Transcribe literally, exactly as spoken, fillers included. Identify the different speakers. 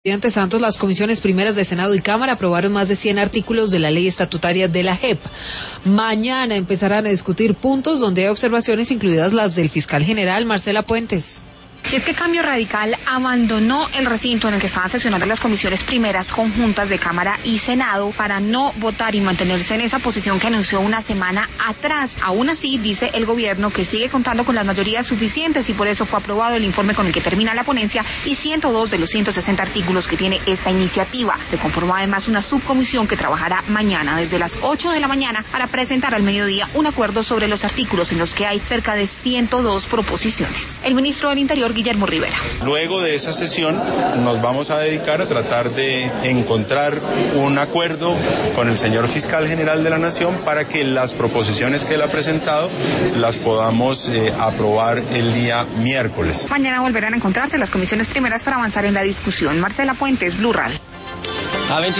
Speaker 1: Presidente Santos, las comisiones primeras de Senado y Cámara aprobaron más de cien artículos de la ley estatutaria de la J E P. Mañana empezarán a discutir puntos donde hay observaciones, incluidas las del fiscal general Marcela Puentes.
Speaker 2: Y es que Cambio Radical abandonó el recinto en el que estaban sesionando las comisiones primeras conjuntas de Cámara y Senado para no votar y mantenerse en esa posición que anunció una semana atrás. Aún así, dice el gobierno que sigue contando con las mayorías suficientes y por eso fue aprobado el informe con el que termina la ponencia y ciento dos de los ciento sesenta artículos que tiene esta iniciativa. Se conformó además una subcomisión que trabajará mañana desde las ocho de la mañana para presentar al mediodía un acuerdo sobre los artículos en los que hay cerca de ciento dos proposiciones. El ministro del Interior, Guillermo Rivera.
Speaker 3: Luego de esa sesión nos vamos a dedicar a tratar de encontrar un acuerdo con el señor fiscal general de la Nación para que las proposiciones que él ha presentado las podamos eh, aprobar el día miércoles.
Speaker 2: Mañana volverán a encontrarse las comisiones primeras para avanzar en la discusión. Marcela Puentes, Blue Radio.